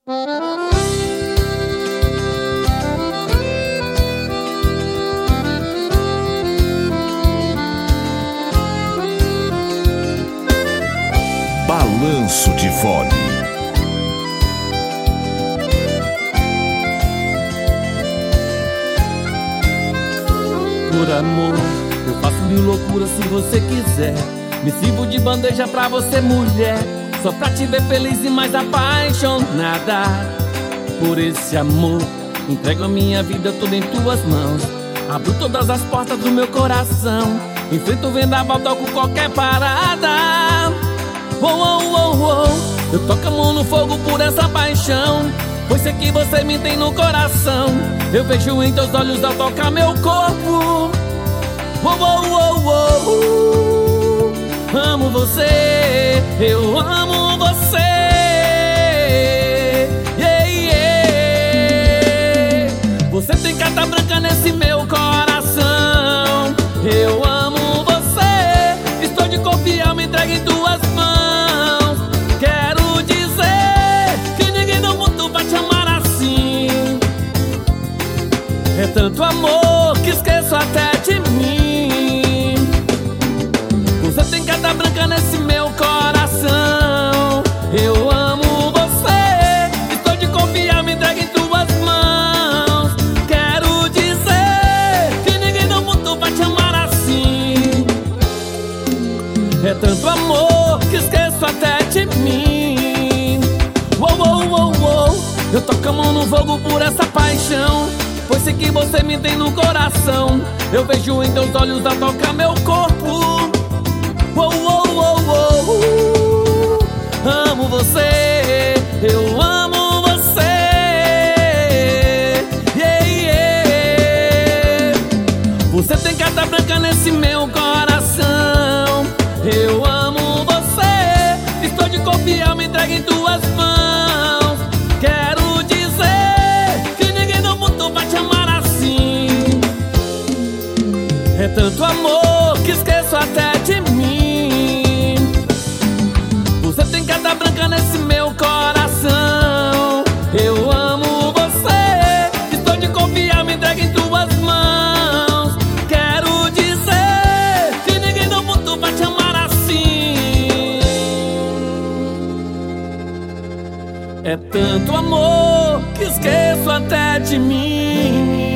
Balanço de Fole. Por amor, eu faço mil loucuras se você quiser. Me sirvo de bandeja pra você, mulher, só pra te ver feliz e mais apaixonada. Por esse amor, entrego a minha vida toda em tuas mãos. Abro todas as portas do meu coração. Enfrento o vendaval, toco qualquer parada. Oh, oh, oh, oh. Eu toco a mão no fogo por essa paixão, pois sei que você me tem no coração. Eu vejo em teus olhos ao tocar meu corpo. Oh, oh, oh, oh. Amo você, eu amo você. Yeah, yeah. Você tem carta branca nesse meu coração. Eu amo você, estou de corpo e alma entregue em tuas mãos. Quero dizer que ninguém no mundo vai te amar assim. É tanto amor que esqueço até de mim. Você tem carta branca nesse meu coração. Eu amo você, estou de confiar, me entregue em tuas mãos. Quero dizer que ninguém no mundo vai te amar assim. É tanto amor que esqueço até de mim. Oh, oh, oh, oh. Eu toco a mão no fogo por essa paixão, pois sei que você me tem no coração. Eu vejo em teus olhos a tocar meu corpo. Oh, oh, oh, oh. Amo você, eu amo você. Yeah, yeah. Você tem carta branca nesse meu coração. Eu amo você, estou de corpo e alma entregue em tuas mãos. Quero dizer que ninguém no mundo vai te amar assim. É tanto amor que esqueço até de mim. Você tem carta branca nesse meu coração. Eu amo você, estou de confiar, me entregue em tuas mãos. Quero dizer que ninguém no mundo vai te amar assim. É tanto amor que esqueço até de mim.